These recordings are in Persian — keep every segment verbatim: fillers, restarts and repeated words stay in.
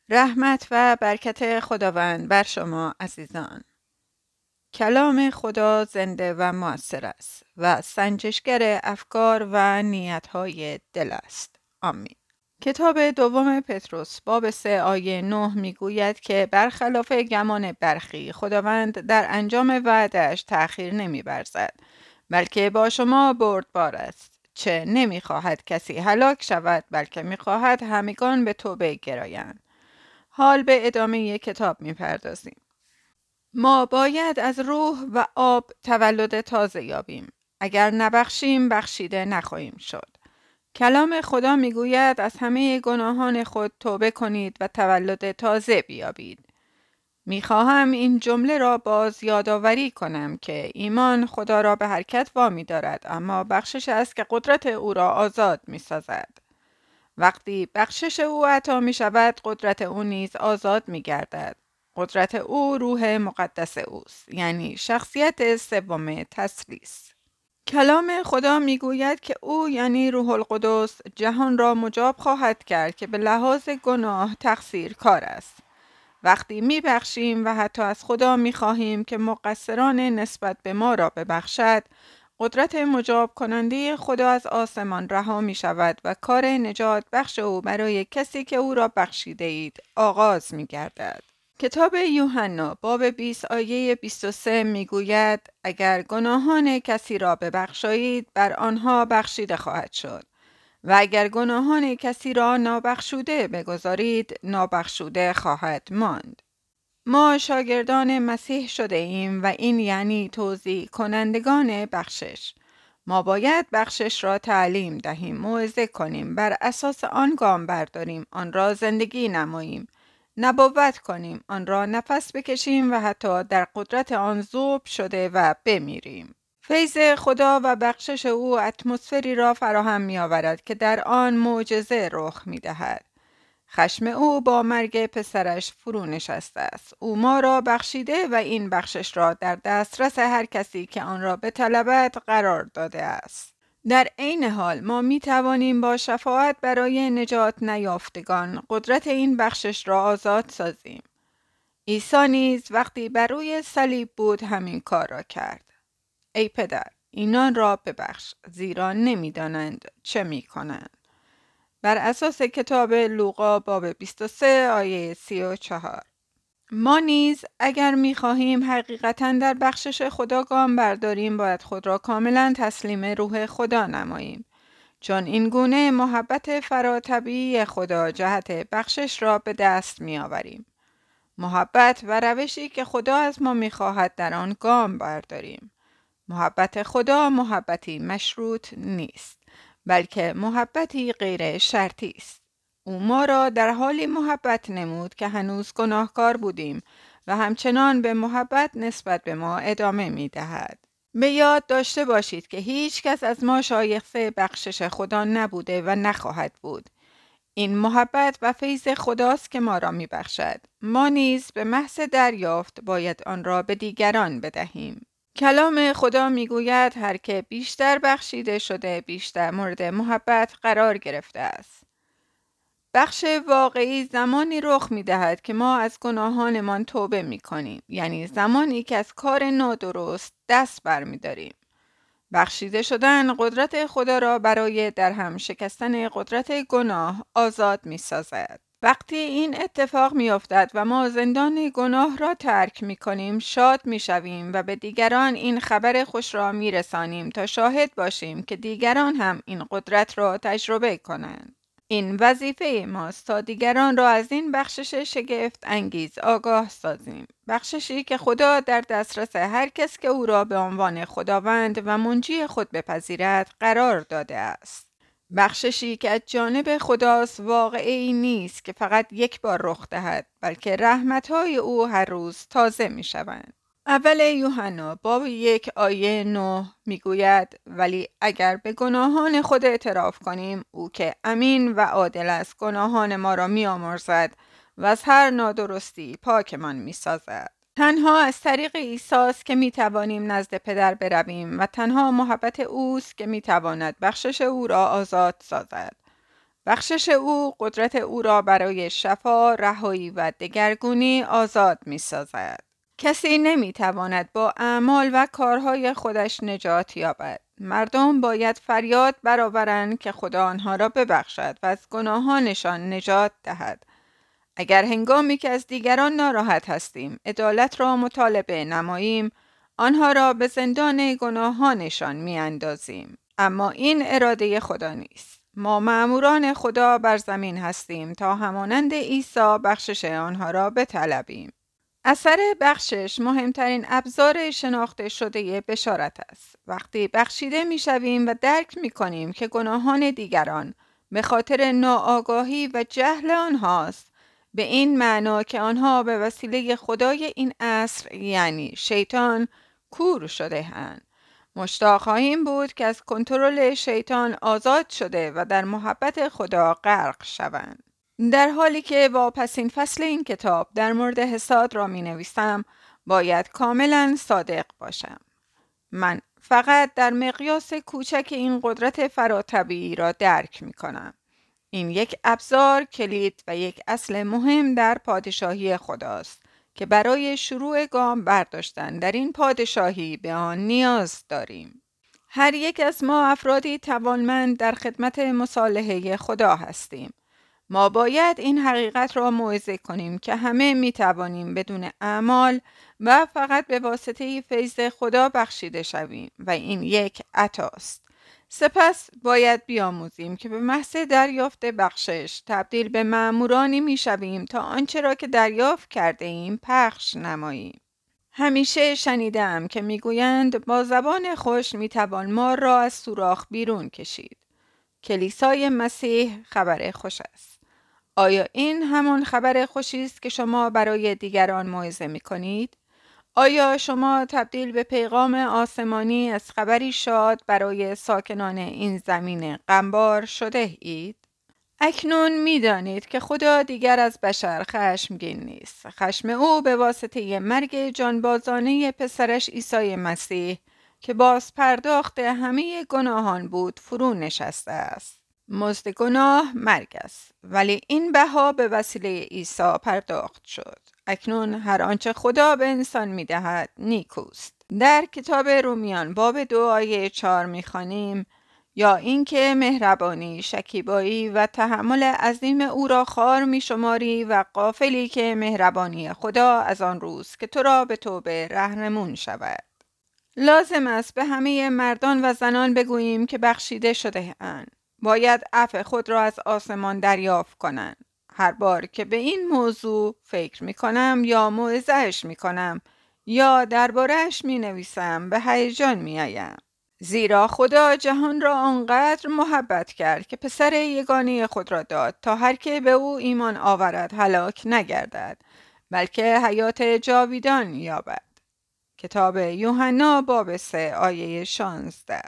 رحمت و برکت خداوند بر شما عزیزان. کلام خدا زنده و مؤثر است و سنجشگر افکار و نیت‌های دل است. آمین. کتاب دوم پتروس باب سه آیه نه میگوید که برخلاف گمان برخی خداوند در انجام وعده‌اش تأخیر نمی‌ورزد، بلکه با شما بردبار است، چه نمی‌خواهد کسی هلاک شود، بلکه می‌خواهد همگان به توبه گرایند. حال به ادامه کتاب می‌پردازیم. ما باید از روح و آب تولد تازه یابیم. اگر نبخشیم بخشیده نخواهیم شد. کلام خدا میگوید از همه گناهان خود توبه کنید و تولد تازه بیابید. میخواهم این جمله را باز یادآوری کنم که ایمان خدا را به حرکت وامی دارد، اما بخشش است که قدرت او را آزاد میسازد. وقتی بخشش او عطا می شود، قدرت او نیز آزاد می گردد. قدرت او روح مقدس اوست، یعنی شخصیت سوم تثلیث. کلام خدا می گوید که او یعنی روح القدس جهان را مجاب خواهد کرد که به لحاظ گناه تقصیر کار است. وقتی می بخشیم و حتی از خدا می خواهیم که مقصران نسبت به ما را ببخشد، قدرت مجاب کننده خدا از آسمان رها می شود و کار نجات بخش او برای کسی که او را بخشیده اید آغاز می گردد. کتاب یوحنا باب بیست آیه بیست و سه می گوید اگر گناهان کسی را ببخشایید بر آنها بخشیده خواهد شد و اگر گناهان کسی را نابخشوده بگذارید نابخشوده خواهد ماند. ما شاگردان مسیح شده ایم و این یعنی توزیع کنندگان بخشش. ما باید بخشش را تعلیم دهیم، موعظه کنیم، بر اساس آن گام برداریم، آن را زندگی نماییم، نبوت کنیم، آن را نفس بکشیم و حتی در قدرت آن ذوب شده و بمیریم. فیض خدا و بخشش او اتمسفری را فراهم می آورد که در آن معجزه رخ می دهد. خشم او با مرگ پسرش فرو نشسته است. او ما را بخشیده و این بخشش را در دسترس هر کسی که آن را بطلبد قرار داده است. در عین حال ما می توانیم با شفاعت برای نجات نیافتگان قدرت این بخشش را آزاد سازیم. عیسی نیز وقتی بر روی صلیب بود همین کار را کرد. ای پدر، اینان را ببخش، زیرا نمی‌دانند چه می‌کنند. بر اساس کتاب لوقا باب بیست و سه آیه سی و چهار. ما نیز اگر می‌خواهیم حقیقتاً در بخشش خدا گام برداریم باید خود را کاملاً تسلیم روح خدا نماییم، چون این گونه محبت فراتبیعی خدا جهت بخشش را به دست می‌آوریم. محبت و روشی که خدا از ما می‌خواهد در آن گام برداریم. محبت خدا محبتی مشروط نیست، بلکه محبتی غیر شرطی است. او ما را در حالی محبت نمود که هنوز گناهکار بودیم و همچنان به محبت نسبت به ما ادامه می دهد. به یاد داشته باشید که هیچ کس از ما شایسته بخشش خدا نبوده و نخواهد بود. این محبت و فیض خداست که ما را می بخشد. ما نیز به محض دریافت باید آن را به دیگران بدهیم. کلام خدا میگوید هر که بیشتر بخشیده شده بیشتر مورد محبت قرار گرفته است. بخش واقعی زمانی رخ میدهد که ما از گناهانمان توبه میکنیم، یعنی زمانی که از کار نادرست دست برمیداریم. بخشیده شدن قدرت خدا را برای درهم شکستن قدرت گناه آزاد میسازد. وقتی این اتفاق میافتد و ما زندان گناه را ترک میکنیم شاد میشویم و به دیگران این خبر خوش را میرسانیم تا شاهد باشیم که دیگران هم این قدرت را تجربه کنند. این وظیفه ماست تا دیگران را از این بخشش شگفت انگیز آگاه سازیم. بخششی که خدا در دسترس هر کس که او را به عنوان خداوند و منجی خود بپذیرد قرار داده است. بخششی که از جانب خداست واقعی نیست که فقط یک بار رخ دهد، بلکه رحمت‌های او هر روز تازه می‌شوند. اول یوحنا باب یک آیه نه میگوید ولی اگر به گناهان خود اعتراف کنیم او که امین و عادل است گناهان ما را می‌آمرزد و از هر نادرستی پاکمان می‌سازد. تنها از طریق عیسی است که می‌توانیم نزد پدر برویم و تنها محبت اوست که می‌تواند بخشش او را آزاد سازد. بخشش او قدرت او را برای شفا، رهایی و دگرگونی آزاد می سازد. کسی نمی تواند با اعمال و کارهای خودش نجات یابد. مردم باید فریاد برآورند که خدا آنها را ببخشد و از گناهانشان نجات دهد. اگر هنگامی که از دیگران ناراحت هستیم، عدالت را مطالبه نماییم، آنها را به زندان گناهانشان می اندازیم. اما این اراده خدا نیست. ما مأموران خدا بر زمین هستیم تا همانند عیسی بخشش آنها را بطلبیم. اثر بخشش مهمترین ابزار شناخته شده بشارت است. وقتی بخشیده می شویم و درک می کنیم که گناهان دیگران به خاطر ناآگاهی و جهل آنهاست، به این معنا که آنها به وسیله خدای این عصر یعنی شیطان کور شده اند. مشتاق خواهیم بود که از کنترل شیطان آزاد شده و در محبت خدا غرق شوند. در حالی که واپسین فصل این کتاب در مورد حساد را می نویسم، باید کاملا صادق باشم. من فقط در مقیاس کوچک این قدرت فراتبیعی را درک می کنم. این یک ابزار کلید و یک اصل مهم در پادشاهی خداست که برای شروع گام برداشتن در این پادشاهی به آن نیاز داریم. هر یک از ما افرادی توانمند در خدمت مصالحه خدا هستیم. ما باید این حقیقت را موعظه کنیم که همه می توانیم بدون اعمال و فقط به واسطه فیض خدا بخشیده شویم و این یک عطاست. سپس باید بیاموزیم که به محض دریافت بخشش تبدیل به مأمورانی می شویم تا آنچه را که دریافت کرده ایم پخش نماییم. همیشه شنیدم که می گویند با زبان خوش می توان مار را از سوراخ بیرون کشید. کلیسای مسیح خبر خوش است. آیا این همان خبر خوشی است که شما برای دیگران موعظه می کنید؟ آیا شما تبدیل به پیغام آسمانی از خبری شاد برای ساکنان این زمین غمبار شده اید؟ اکنون می دانید که خدا دیگر از بشر خشمگین نیست. خشم او به واسطه مرگ جانبازانه پسرش عیسی مسیح که باز پرداخت همه گناهان بود فرو نشسته است. مزد گناه مرگ است، ولی این بها به وسیله عیسی پرداخت شد. اکنون هر آنچه خدا به انسان می دهد نیکوست. در کتاب رومیان باب دو آیه چهار می خوانیم: یا اینکه مهربانی، شکیبایی و تحمل عظیم او را خوار می شماری و غافلی که مهربانی خدا از آن روز که تو را به توبه رهنمون شود. لازم است به همه مردان و زنان بگوییم که بخشیده شده اند. باید عفو خود را از آسمان دریافت کنند. هر بار که به این موضوع فکر می کنم یا موعظه‌اش می کنم یا درباره‌اش می نویسم به هیجان می آیم. زیرا خدا جهان را آنقدر محبت کرد که پسر یگانه خود را داد تا هر که به او ایمان آورد هلاک نگردد بلکه حیات جاویدان یابد. کتاب یوحنا باب سه آیه شانزده.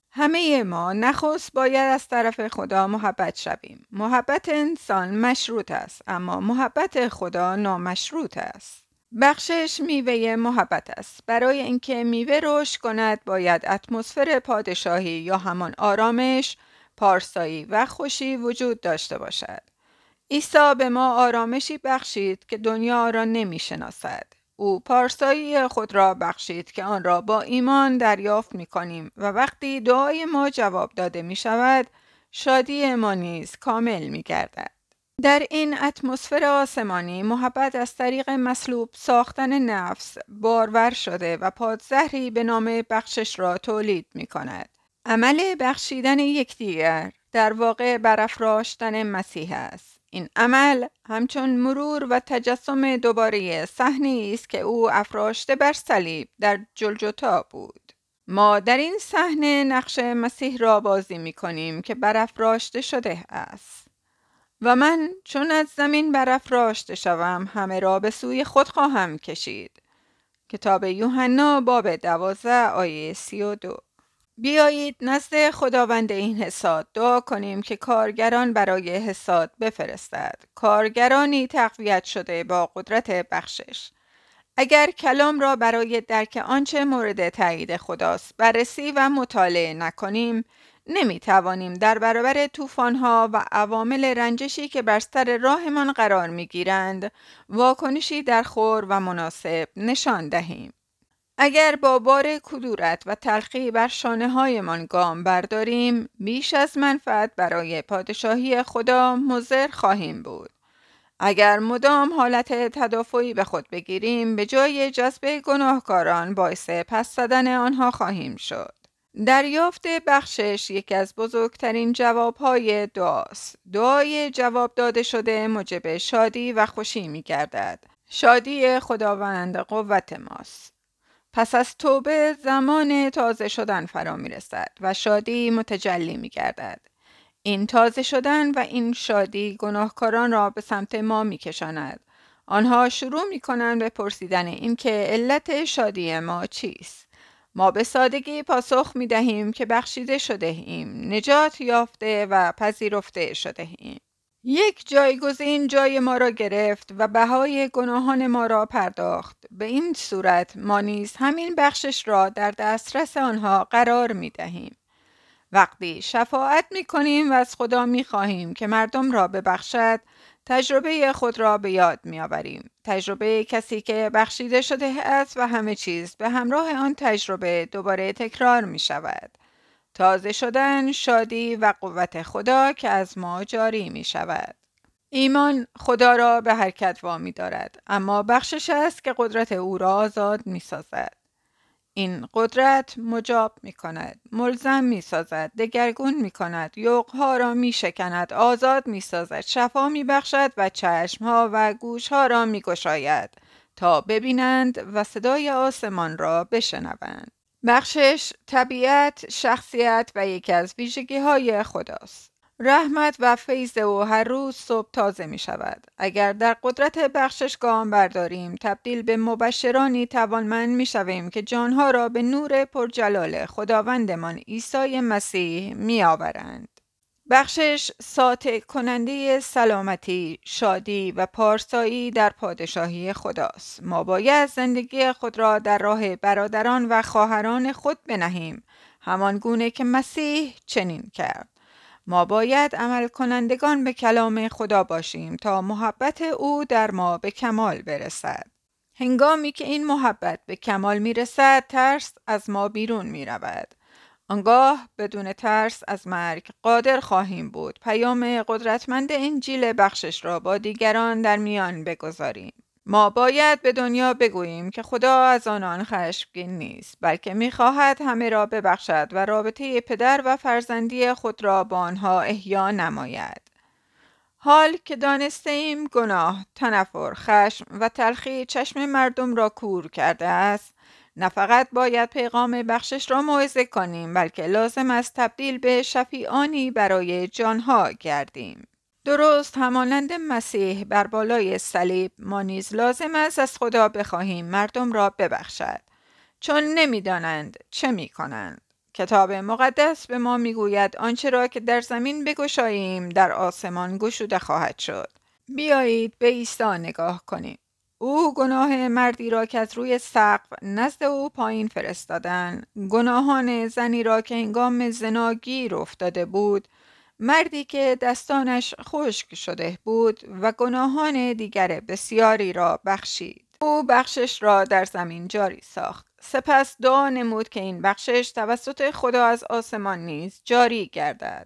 همه ما نخست باید از طرف خدا محبت شویم. محبت انسان مشروط است، اما محبت خدا نامشروط است. بخشش میوه محبت است. برای اینکه میوه رشد کند باید اتمسفر پادشاهی یا همان آرامش، پارسایی و خوشی وجود داشته باشد. عیسی به ما آرامشی بخشید که دنیا را نمیشناسد. او پارسایی خود را بخشید که آن را با ایمان دریافت می کنیم و وقتی دعای ما جواب داده می شود شادی ما نیز کامل می گردد. در این اتمسفر آسمانی محبت از طریق مصلوب ساختن نفس بارور شده و پادزهری به نام بخشش را تولید می کند. عمل بخشیدن یکدیگر در واقع برافراشتن مسیح است. این عمل همچون مرور و تجسم دوباره صحنه‌ای است که او افراشته بر صلیب در جلجتا بود. ما در این صحنه نقش مسیح را بازی می کنیم که برافراشته شده است. و من چون از زمین برافراشته شوم همه را به سوی خود خواهم کشید. کتاب یوحنا باب دوازده آیه سی و دو. بیایید نزد خداوند این حصاد دعا کنیم که کارگران برای حصاد بفرستد. کارگرانی تقویت شده با قدرت بخشش. اگر کلام را برای درک آنچه مورد تایید خداست بررسی و مطالعه نکنیم، نمی توانیم در برابر طوفان‌ها و عوامل رنجشی که بر سر راهمان قرار می گیرند واکنشی درخور و مناسب نشان دهیم. اگر با بار کدورت و تلخی بر شانه هایمان گام برداریم، بیش از منفعت برای پادشاهی خدا مضر خواهیم بود. اگر مدام حالت تدافعی به خود بگیریم، به جای جذب گناهکاران باعث پس زدن آنها خواهیم شد. دریافت بخشش یکی از بزرگترین جوابهای دعاست. دعای جواب داده شده موجب شادی و خوشی می گردد. شادی خداوند قوت ماست. پس از توبه زمان تازه شدن فرا می رسد و شادی متجلی می گردد. این تازه شدن و این شادی گناهکاران را به سمت ما می کشاند. آنها شروع می کنند به پرسیدن این که علت شادی ما چیست. ما به سادگی پاسخ می دهیم که بخشیده شده ایم، نجات یافته و پذیرفته شده ایم. یک جایگزین جای ما را گرفت و بهای گناهان ما را پرداخت. به این صورت ما نیز همین بخشش را در دسترس آنها قرار می دهیم. وقتی شفاعت می کنیم و از خدا می خواهیم که مردم را ببخشد، تجربه خود را به یاد می آوریم. تجربه کسی که بخشیده شده است و همه چیز به همراه آن تجربه دوباره تکرار می شود. تازه شدن، شادی و قوت خدا که از ما جاری می شود. ایمان خدا را به حرکت وامی دارد، اما بخشش است که قدرت او را آزاد می سازد. این قدرت مجاب می کند، ملزم می سازد، دگرگون می کند، یوغها را می شکند، آزاد می سازد، شفا می بخشد و چشمها و گوشها را می گشاید تا ببینند و صدای آسمان را بشنوند. بخشش طبیعت، شخصیت و یکی از ویژگی های خداست. رحمت و فیض او هر روز صبح تازه می شود. اگر در قدرت بخشش گام برداریم، تبدیل به مبشرانی توانمند می شویم که جانها را به نور پرجلال خداوندمان عیسی مسیح می آورند. بخشش ساطع کننده سلامتی، شادی و پارسایی در پادشاهی خداست. ما باید زندگی خود را در راه برادران و خواهران خود بنهیم، همان گونه که مسیح چنین کرد. ما باید عمل کنندگان به کلام خدا باشیم تا محبت او در ما به کمال برسد. هنگامی که این محبت به کمال می رسد، ترس از ما بیرون می رود. آنگاه بدون ترس از مرگ قادر خواهیم بود پیام قدرتمند انجیل بخشش را با دیگران در میان بگذاریم. ما باید به دنیا بگوییم که خدا از آنان خشمگین نیست، بلکه می‌خواهد همه را ببخشد و رابطه پدر و فرزندی خود را با آنها احیا نماید. حال که دانسته ایم گناه، تنفر، خشم و تلخی چشم مردم را کور کرده است، نه فقط باید پیغام بخشش را موعظه کنیم، بلکه لازم است تبدیل به شفیعانی برای جانها گردیم. درست همانند مسیح بر بالای صلیب، ما نیز لازم است از خدا بخواهیم مردم را ببخشد، چون نمی‌دانند چه می‌کنند. کتاب مقدس به ما میگوید آنچه را که در زمین بگشاییم در آسمان گشوده خواهد شد. بیایید به عیسی نگاه کنیم. او گناه مردی را که از روی سقف نزد او پایین فرستادند، گناهان زنی را که هنگام زنا گیر افتاده بود، مردی که دستانش خشک شده بود و گناهان دیگر بسیاری را بخشید. او بخشش را در زمین جاری ساخت. سپس دعا نمود که این بخشش توسط خدا از آسمان نیز جاری گردد.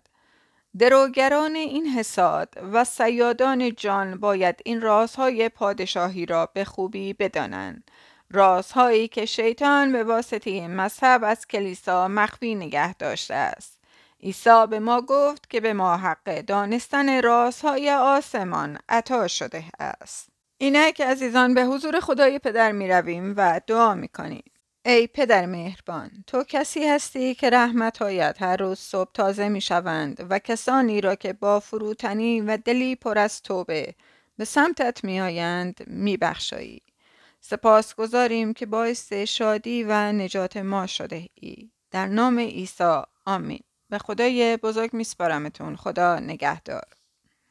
دروگران این حساد و صیادان جان باید این رازهای پادشاهی را به خوبی بدانند. رازهایی که شیطان به واسطه مذهب از کلیسا مخفی نگه داشته است. عیسی به ما گفت که به ما حق دانستن رازهای آسمان عطا شده است. اینک عزیزان به حضور خدای پدر می رویم و دعا می کنیم. ای پدر مهربان، تو کسی هستی که رحمت‌هایت هر روز صبح تازه می شوند و کسانی را که با فروتنی و دلی پر از توبه به سمتت می آیند می بخشایی. سپاس گذاریم که باعث شادی و نجات ما شده ای. در نام عیسی آمین. به خدای بزرگ می سپارمتون. خدا نگهدار.